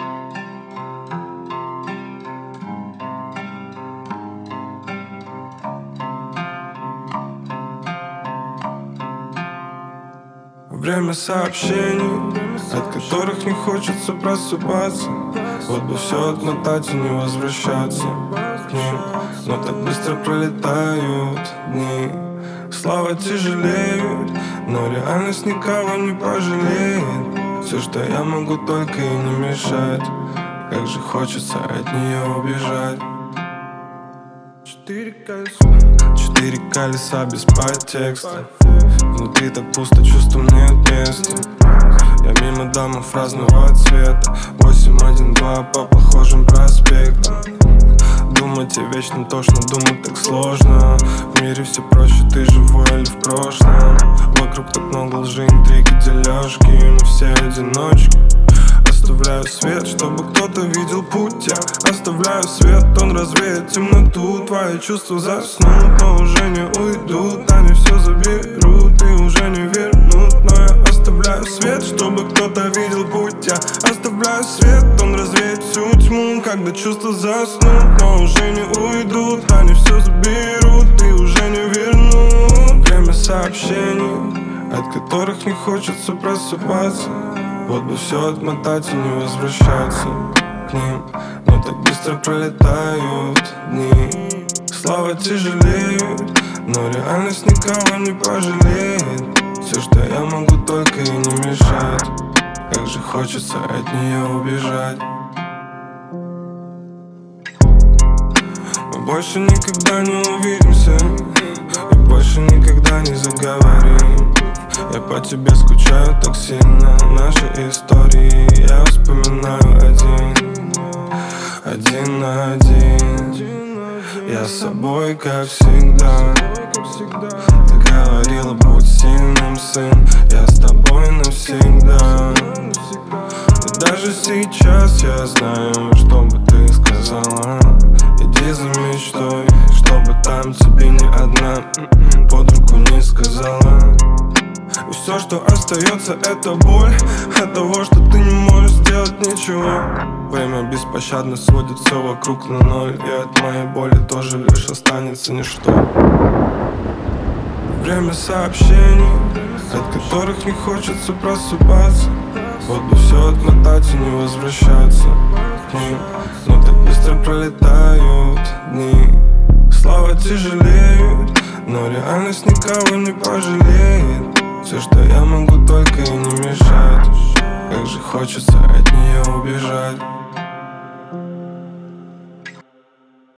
Время сообщений, от которых не хочется просыпаться. Вот бы все отмотать и не возвращаться к ним, но так быстро пролетают дни. Слова тяжелеют, но реальность никого не пожалеет. Все, что я могу, только и не мешать. Как же хочется от нее убежать. Четыре колеса без подтекста. Внутри так пусто, чувствам нет места. Я мимо домов разного цвета. 812 по похожим проспектам. Думать о вечном тошно, думать так сложно. В мире все проще, ты живой или в прошлом. Вокруг так много лжи, интриги, дележки. Мы все одиночки. Оставляю свет, чтобы кто-то видел путь. Я оставляю свет, он развеет темноту. Твои чувства заснут, но уже не уйдут. Они все заберут и уже не вернут. Но я оставляю свет, чтобы кто-то видел путь. Я оставляю свет, он развеет всю тьму. Когда чувства заснут, но уже не уйдут. Они все заберут и уже не вернут. Время сообщений, от которых не хочется просыпаться. Вот бы все отмотать и не возвращаться к ним, но так быстро пролетают дни. Слова тяжелеют, но реальность никого не пожалеет. Все, что я могу, только и не мешать. Как же хочется от нее убежать. Мы больше никогда не увидимся и больше никогда не заговорим. Я по тебе скучаю так сильно. Наши истории я вспоминаю один на один. Я с собой, как всегда. Ты говорила, будь сильным, сын. Я с тобой навсегда. И даже сейчас я знаю, что бы ты сказала. Иди за мечтой, чтобы там тебе ни одна под руку не сказала. И все, что остается, это боль от того, что ты не можешь сделать ничего. Время беспощадно сводит все вокруг на ноль. И от моей боли тоже лишь останется ничто. Время сообщений, от которых не хочется просыпаться. Вот бы все отмотать и не возвращаться к ним, но так быстро пролетают дни. Слова тяжелеют, но реальность никого не пожалеет. Все, что я могу, только и не мешать. Как же хочется от нее убежать.